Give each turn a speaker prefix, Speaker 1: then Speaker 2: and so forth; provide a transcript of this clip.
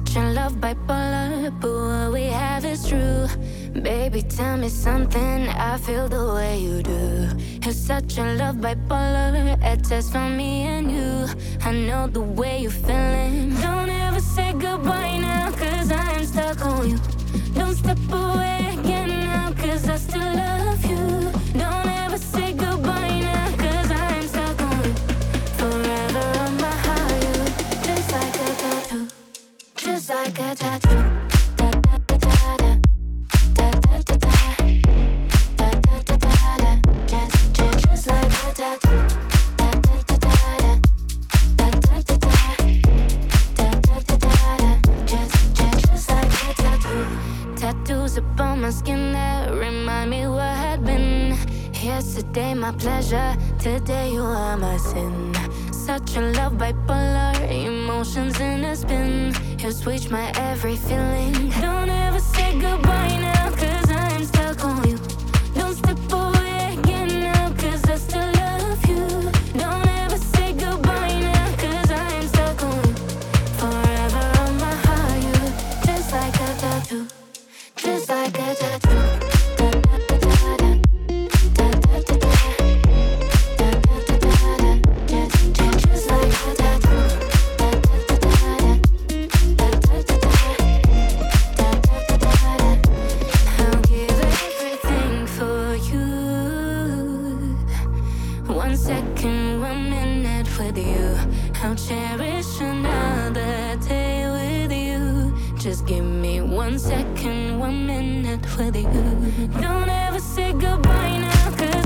Speaker 1: such in love, bipolar, but what we have is true. Baby, tell me something, I feel the way you do. You're such in love, bipolar, a test for me and you. I know the way you're feeling. Don't ever say goodbye now, cause I'm stuck on you. Don't step away again now, cause I still love you. Don't ever say goodbye now, cause I'm stuck on you. Forever on my heart, you, just like a tattoo. Just like a tattoo. Da da da da da. Da da da da. Da da da da da. Just like a tattoo. Da da da da da. Da da da da. Da da da da. Just like a tattoo. Tattoos upon my skin that remind me what had been. Yesterday my pleasure, today you are my sin. Such a love, bipolar, emotions in a spin. You switch my every feeling. Don't ever say goodbye now, cause I'm stuck on you. Don't step away again now, cause I still love you. Don't ever say goodbye now, cause I'm stuck on you. Forever on my heart, you, just like a tattoo. Just like a tattoo. Da da da da da. Da da da da. Da da da da da. Just like a tattoo. Da da da da da. Da da da da. Da da da da. I'll give everything for you. 1 second, 1 minute with you. I'll cherish another day with you. Just give me 1 second, 1 minute with you. Don't ever say goodbye now, cause